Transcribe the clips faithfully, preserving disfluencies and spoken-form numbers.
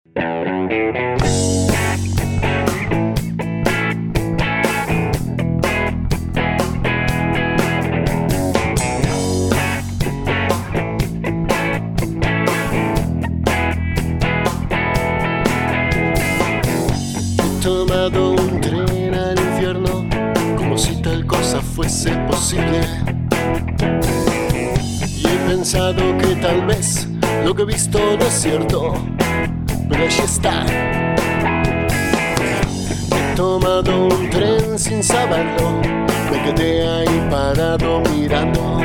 Tomado un tren al infierno, como si tal cosa fuese posible. Y he pensado que tal vez lo que he visto no es cierto, pero allí está. He tomado un tren sin saberlo, me quedé ahí parado mirando.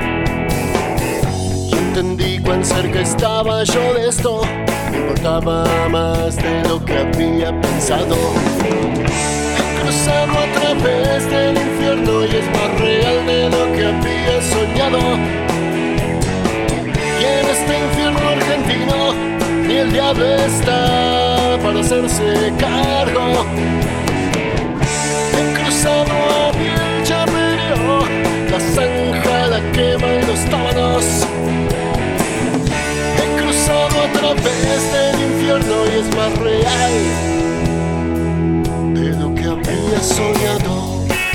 Y entendí cuán cerca estaba yo de esto. Me importaba más de lo que había pensado. He cruzado a través del infierno y es más real de lo que había soñado. Y en este infierno argentino ni el diablo está para hacerse cargo. He cruzado a Biel Chaperío, la zanja, la quema y los tábanos. A través del infierno y es más real de lo que había soñado.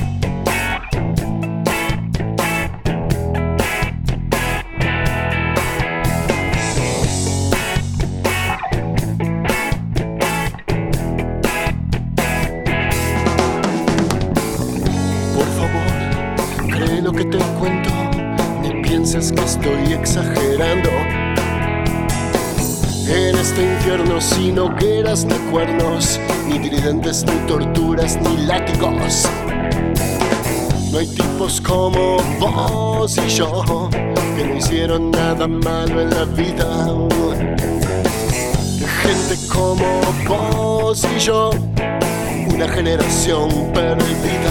Por favor, cree lo que te cuento, ni pienses que estoy exagerando. En este infierno sin hogueras ni cuernos, ni tridentes, ni torturas, ni látigos. No hay tipos como vos y yo, que no hicieron nada malo en la vida. Gente como vos y yo, una generación perdida.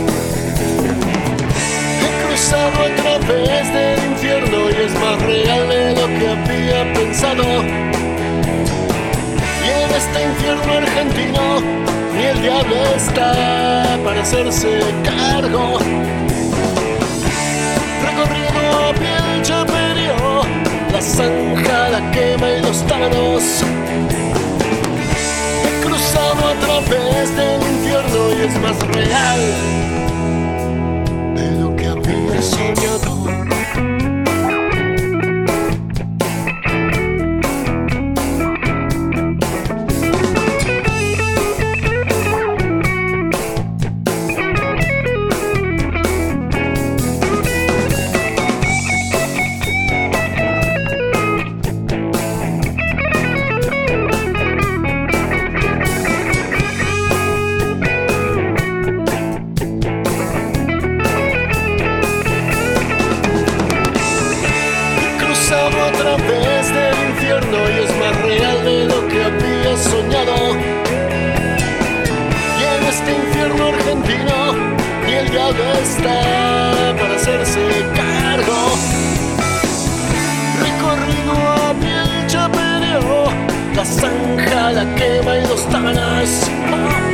He cruzado a través del infierno y es más real de lo que había pensado. Y en este infierno argentino ni el diablo está para hacerse cargo. Recorrido a Biel Chaperío, la zanja, la quema y los tábanos. He cruzado a través del infierno y es más real de lo que había soñado. A través del infierno y es más real de lo que había soñado. Y en este infierno argentino ni el diablo está para hacerse cargo. Recorrido a Biel Chaperío, la zanja, la quema y los tábanos.